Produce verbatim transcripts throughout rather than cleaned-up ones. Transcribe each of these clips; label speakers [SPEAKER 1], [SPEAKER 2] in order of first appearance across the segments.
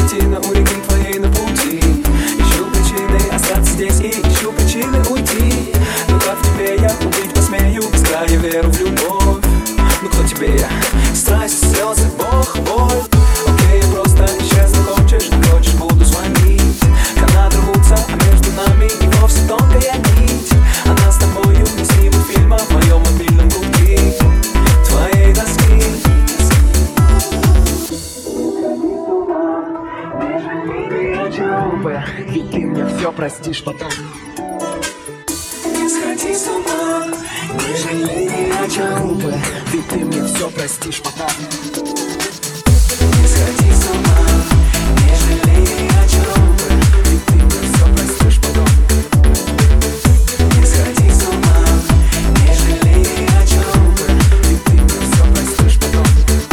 [SPEAKER 1] Паутина у реки твоей на пути. Ищу причины остаться здесь и ищу причины уйти. Но как в тебе я убить посмею, без края веру в любовь. Ну кто тебе я? Страсть, слезы, Бог, боль. Окей, я просто исчезну, хочешь, не хочешь, буду звонить. Канаты рвутся, а между нами и вовсе тонкая нить. Она с тобою не снимет фильма в моем мобильном гудки твоей доски. Ведь ты мне все простишь потом. Не сходи с ума, не жалей ни о чем, ведь ты мне все простишь потом. Не сходи с ума, не жалей ни о чем, ведь ты мне все простишь потом. Не сходи с ума, не жалей ни о чем, ведь ты мне все простишь потом.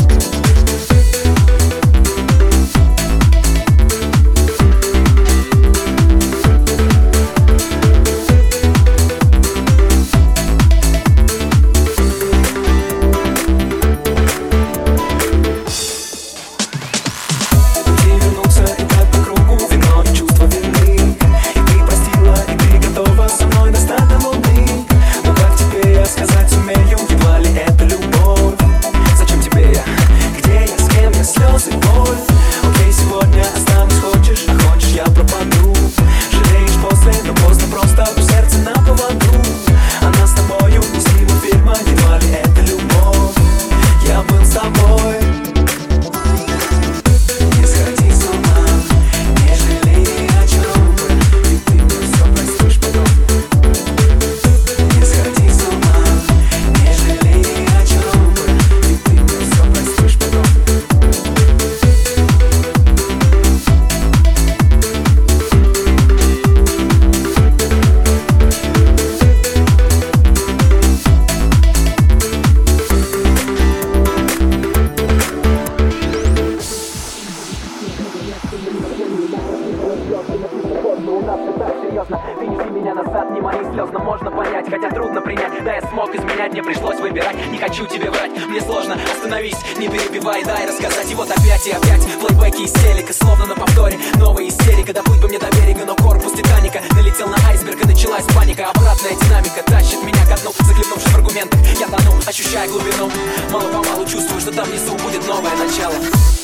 [SPEAKER 1] Вынеси меня назад, не мои слезно можно понять, хотя трудно принять. Да, я смог изменять, мне пришлось выбирать. Не хочу тебе врать, мне сложно, остановись, не перебивай, дай рассказать. И вот опять и опять флешбеки из телека, словно на повторе новая истерика. Доплыть бы мне до берега, но корпус Титаника налетел на айсберг и началась паника. Обратная динамика тащит меня ко дну, захлебнувшись в аргументах. Я тону, ощущая глубину, мало-помалу чувствую, что там внизу будет новое начало.